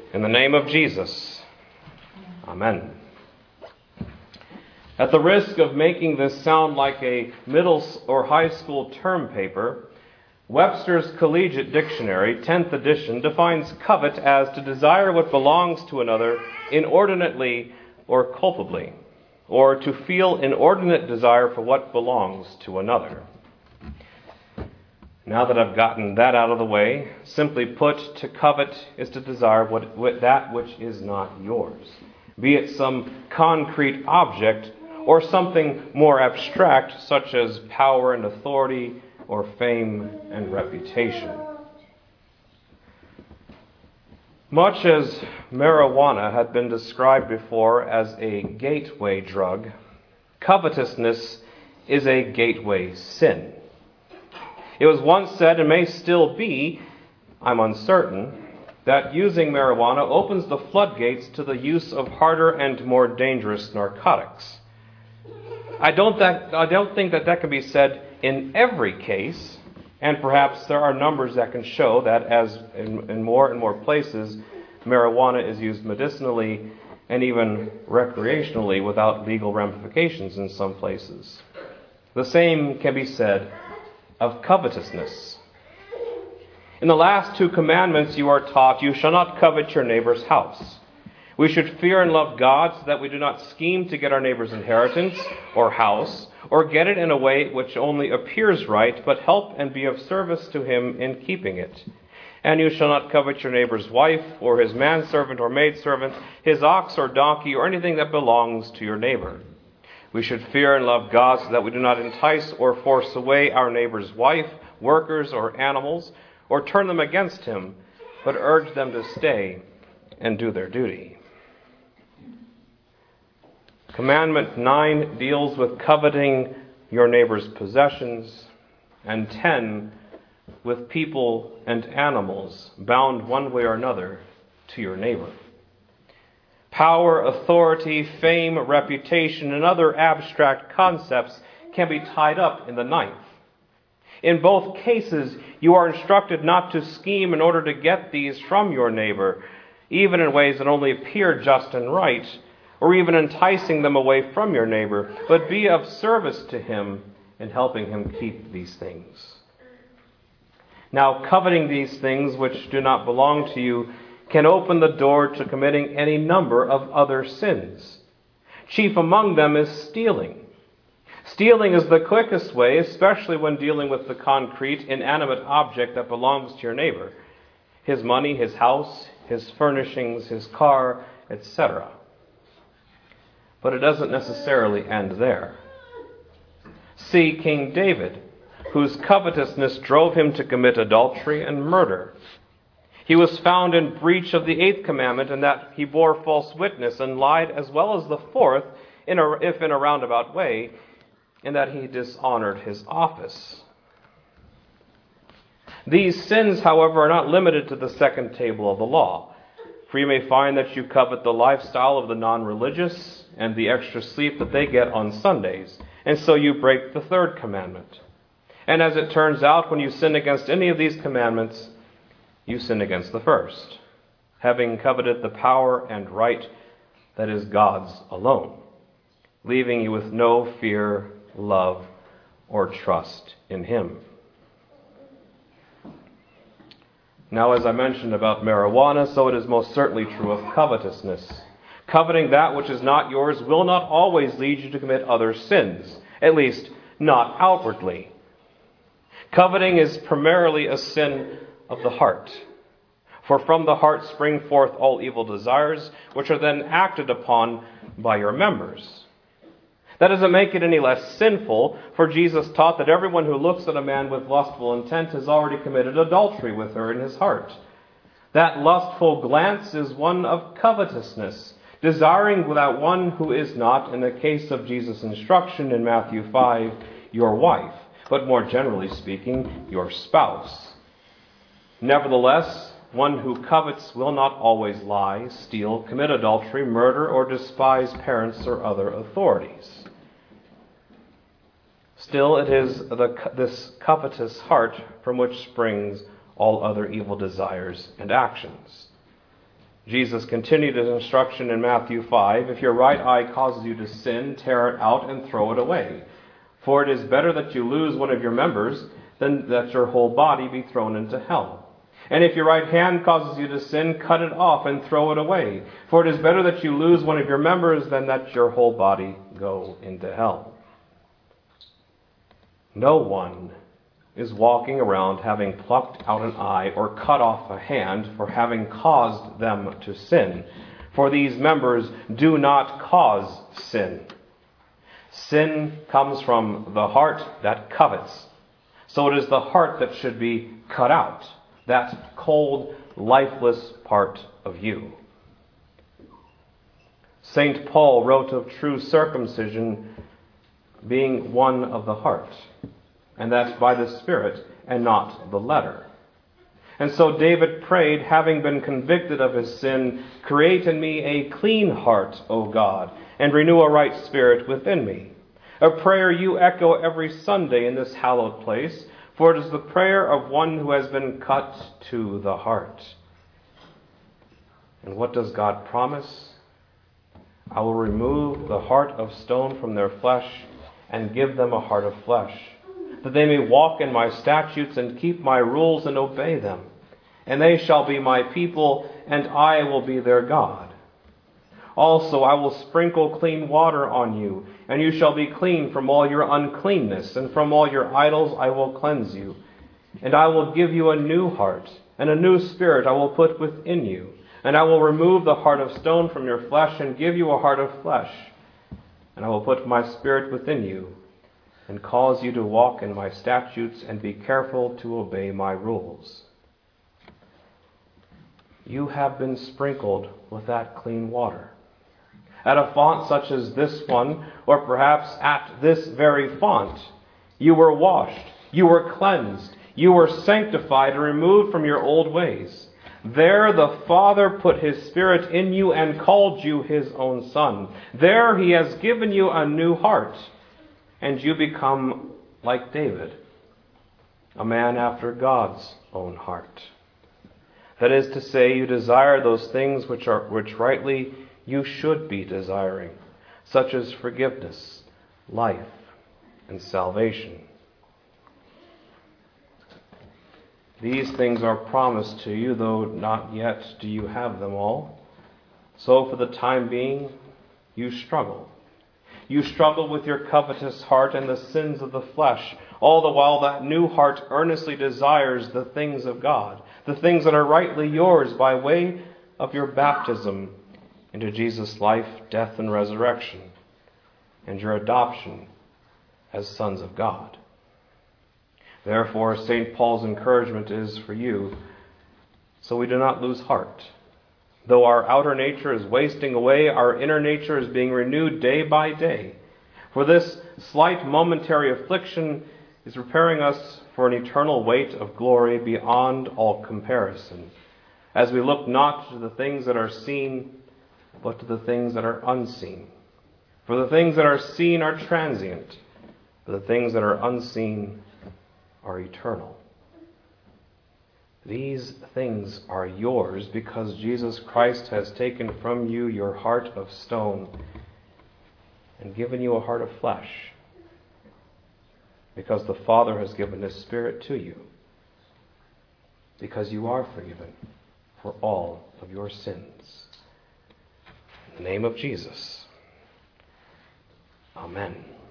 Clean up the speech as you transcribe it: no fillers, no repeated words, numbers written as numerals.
In the name of Jesus, amen. At the risk of making this sound like a middle or high school term paper, Webster's Collegiate Dictionary, 10th edition, defines covet as to desire what belongs to another inordinately or culpably, or to feel inordinate desire for what belongs to another. Now that I've gotten that out of the way, simply put, to covet is to desire that which is not yours, be it some concrete object or something more abstract, such as power and authority or fame and reputation. Much as marijuana had been described before as a gateway drug, covetousness is a gateway sin. It was once said, and may still be, I'm uncertain, that using marijuana opens the floodgates to the use of harder and more dangerous narcotics. I don't think that can be said in every case, and perhaps there are numbers that can show that as in more and more places, marijuana is used medicinally and even recreationally without legal ramifications in some places. The same can be said of covetousness. In the last 2 commandments you are taught, you shall not covet your neighbor's house. We should fear and love God so that we do not scheme to get our neighbor's inheritance or house, or get it in a way which only appears right, but help and be of service to him in keeping it. And you shall not covet your neighbor's wife, or his manservant or maidservant, his ox or donkey, or anything that belongs to your neighbor. We should fear and love God so that we do not entice or force away our neighbor's wife, workers, or animals, or turn them against him, but urge them to stay and do their duty. Commandment 9 deals with coveting your neighbor's possessions, and 10 with people and animals bound one way or another to your neighbor. Power, authority, fame, reputation, and other abstract concepts can be tied up in the 9th. In both cases, you are instructed not to scheme in order to get these from your neighbor, even in ways that only appear just and right, or even enticing them away from your neighbor, but be of service to him in helping him keep these things. Now, coveting these things which do not belong to you can open the door to committing any number of other sins. Chief among them is stealing. Stealing is the quickest way, especially when dealing with the concrete, inanimate object that belongs to your neighbor. His money, his house, his furnishings, his car, etc. But it doesn't necessarily end there. See King David, whose covetousness drove him to commit adultery and murder. He was found in breach of the 8th commandment in that he bore false witness and lied as well as the 4th, if in a roundabout way, in that he dishonored his office. These sins, however, are not limited to the second table of the law. For you may find that you covet the lifestyle of the non-religious and the extra sleep that they get on Sundays, and so you break the 3rd commandment. And as it turns out, when you sin against any of these commandments, you sin against the 1st, having coveted the power and right that is God's alone, leaving you with no fear, love, or trust in him. Now, as I mentioned about marijuana, so it is most certainly true of covetousness. Coveting that which is not yours will not always lead you to commit other sins, at least not outwardly. Coveting is primarily a sin of the heart. For from the heart spring forth all evil desires, which are then acted upon by your members. That doesn't make it any less sinful, for Jesus taught that everyone who looks at a man with lustful intent has already committed adultery with her in his heart. That lustful glance is one of covetousness, desiring without one who is not, in the case of Jesus' instruction in Matthew 5, your wife, but more generally speaking, your spouse. Nevertheless, one who covets will not always lie, steal, commit adultery, murder, or despise parents or other authorities. Still, it is this covetous heart from which springs all other evil desires and actions. Jesus continued his instruction in Matthew 5, "If your right eye causes you to sin, tear it out and throw it away. For it is better that you lose one of your members than that your whole body be thrown into hell. And if your right hand causes you to sin, cut it off and throw it away. For it is better that you lose one of your members than that your whole body go into hell." No one is walking around having plucked out an eye or cut off a hand for having caused them to sin. For these members do not cause sin. Sin comes from the heart that covets. So it is the heart that should be cut out, that cold, lifeless part of you. St. Paul wrote of true circumcision being one of the heart, and that by the Spirit and not the letter. And so David prayed, having been convicted of his sin, "Create in me a clean heart, O God, and renew a right spirit within me." A prayer you echo every Sunday in this hallowed place, for it is the prayer of one who has been cut to the heart. And what does God promise? "I will remove the heart of stone from their flesh and give them a heart of flesh, that they may walk in my statutes and keep my rules and obey them. And they shall be my people, and I will be their God. Also I will sprinkle clean water on you, and you shall be clean from all your uncleanness, and from all your idols I will cleanse you. And I will give you a new heart, and a new spirit I will put within you. And I will remove the heart of stone from your flesh, and give you a heart of flesh. And I will put my spirit within you, and cause you to walk in my statutes, and be careful to obey my rules." You have been sprinkled with that clean water. At a font such as this one, or perhaps at this very font, you were washed, you were cleansed, you were sanctified and removed from your old ways. There the Father put his Spirit in you and called you his own Son. There he has given you a new heart, and you become like David, a man after God's own heart. That is to say, you desire those things which rightly you should be desiring, such as forgiveness, life, and salvation. These things are promised to you, though not yet do you have them all. So for the time being, you struggle. You struggle with your covetous heart and the sins of the flesh, all the while that new heart earnestly desires the things of God, the things that are rightly yours by way of your baptism into Jesus' life, death, and resurrection, and your adoption as sons of God. Therefore, St. Paul's encouragement is for you, so we do not lose heart. Though our outer nature is wasting away, our inner nature is being renewed day by day. For this slight momentary affliction is preparing us for an eternal weight of glory beyond all comparison, as we look not to the things that are seen, but to the things that are unseen. For the things that are seen are transient, but the things that are unseen are eternal. These things are yours because Jesus Christ has taken from you your heart of stone and given you a heart of flesh, because the Father has given his Spirit to you, because you are forgiven for all of your sins. In the name of Jesus, amen.